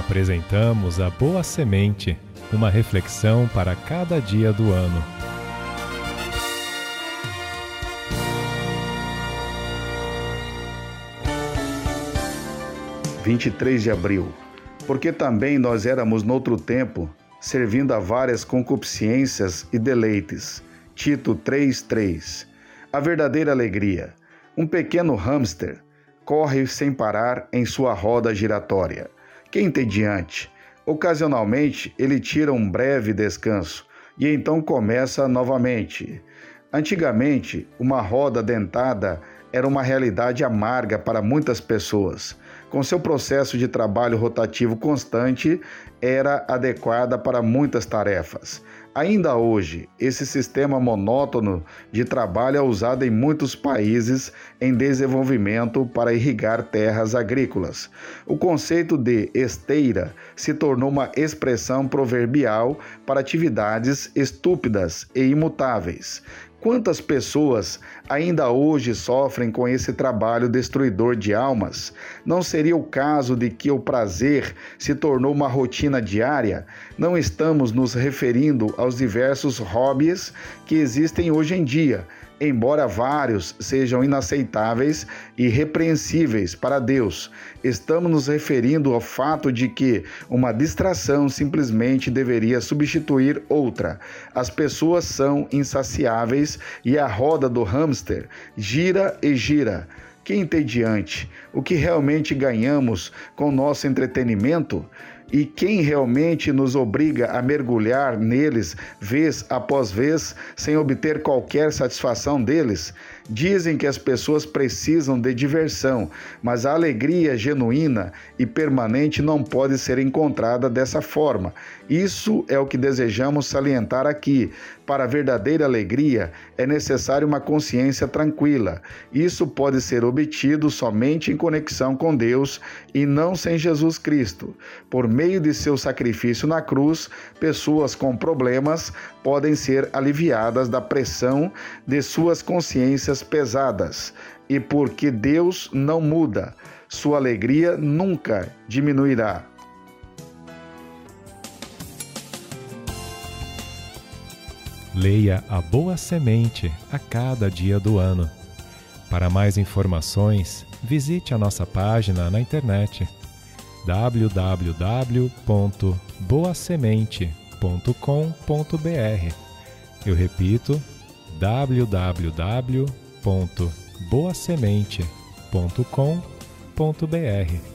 Apresentamos a Boa Semente, uma reflexão para cada dia do ano. – 23 de abril. Porque também nós éramos noutro tempo, servindo a várias concupiscências e deleites. Tito 3:3. A verdadeira alegria. Um pequeno hamster corre sem parar em sua roda giratória, que é entediante. Ocasionalmente, ele tira um breve descanso e então começa novamente. Antigamente, uma roda dentada era uma realidade amarga para muitas pessoas. Com seu processo de trabalho rotativo constante, era adequada para muitas tarefas. Ainda hoje, esse sistema monótono de trabalho é usado em muitos países em desenvolvimento para irrigar terras agrícolas. O conceito de esteira se tornou uma expressão proverbial para atividades estúpidas e imutáveis. Quantas pessoas ainda hoje sofrem com esse trabalho destruidor de almas? Não seria o caso de que o prazer se tornou uma rotina diária? Não estamos nos referindo aos diversos hobbies que existem hoje em dia, embora vários sejam inaceitáveis e repreensíveis para Deus. Estamos nos referindo ao fato de que uma distração simplesmente deveria substituir outra. As pessoas são insaciáveis e a roda do hamster gira e gira. Que entediante! O que realmente ganhamos com nosso entretenimento? E quem realmente nos obriga a mergulhar neles vez após vez, sem obter qualquer satisfação deles? Dizem que as pessoas precisam de diversão, mas a alegria genuína e permanente não pode ser encontrada dessa forma. Isso é o que desejamos salientar aqui. Para a verdadeira alegria, é necessária uma consciência tranquila. Isso pode ser obtido somente em conexão com Deus e não sem Jesus Cristo. Por meio de seu sacrifício na cruz, pessoas com problemas podem ser aliviadas da pressão de suas consciências pesadas. E porque Deus não muda, sua alegria nunca diminuirá. Leia a Boa Semente a cada dia do ano. Para mais informações, visite a nossa página na internet www.boasemente.com.br. Eu repito, www.boasemente.com.br.